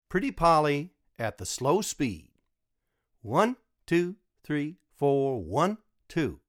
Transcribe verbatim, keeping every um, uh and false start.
Pretty Polly at the slow speed. One, two, three, four, one, two.